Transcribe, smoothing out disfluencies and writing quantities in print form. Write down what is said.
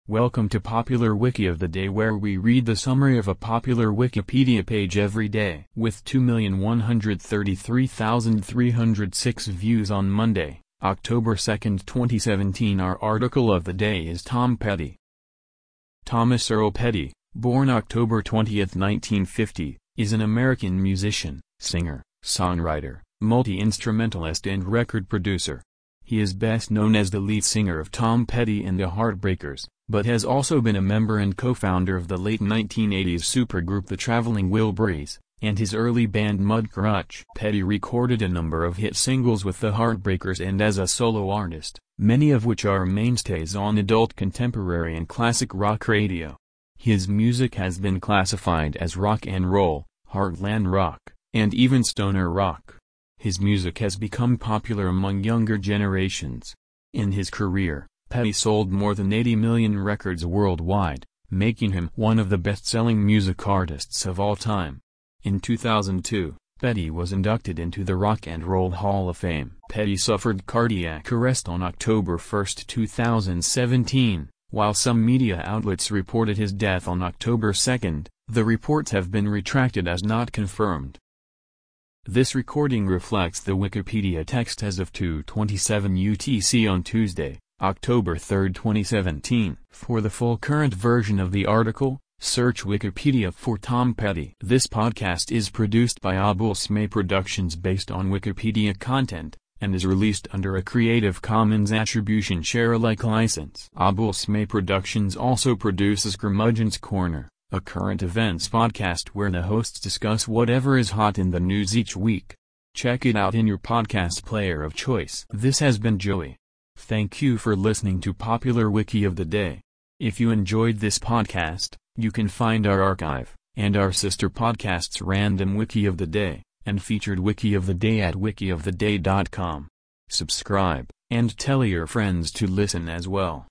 Welcome to Popular Wiki of the Day, where we read the summary of a popular Wikipedia page every day. With 2,133,306 views on Monday, October 2, 2017, our article of the day is Tom Petty. Thomas Earl Petty, born October 20, 1950, is an American musician, singer, songwriter, multi-instrumentalist and record producer. He is best known as the lead singer of Tom Petty and the Heartbreakers, but has also been a member and co-founder of the late 1980s supergroup The Traveling Wilburys, and his early band Mudcrutch. Petty recorded a number of hit singles with the Heartbreakers and as a solo artist, many of which are mainstays on adult contemporary and classic rock radio. His music has been classified as rock and roll, heartland rock, and even stoner rock. His music has become popular among younger generations. In his career, Petty sold more than 80 million records worldwide, making him one of the best-selling music artists of all time. In 2002, Petty was inducted into the Rock and Roll Hall of Fame. Petty suffered cardiac arrest on October 1, 2017. While some media outlets reported his death on October 2, the reports have been retracted as not confirmed. This recording reflects the Wikipedia text as of 2:27 UTC on Tuesday, October 3, 2017. For the full current version of the article, search Wikipedia for Tom Petty. This podcast is produced by Abul Smay Productions based on Wikipedia content, and is released under a Creative Commons Attribution Share-alike license. Abul Smay Productions also produces Curmudgeon's Corner, a current events podcast where the hosts discuss whatever is hot in the news each week. Check it out in your podcast player of choice. This has been Joey. Thank you for listening to Popular Wiki of the Day. If you enjoyed this podcast, you can find our archive, and our sister podcasts Random Wiki of the Day, and Featured Wiki of the Day at wikioftheday.com. Subscribe, and tell your friends to listen as well.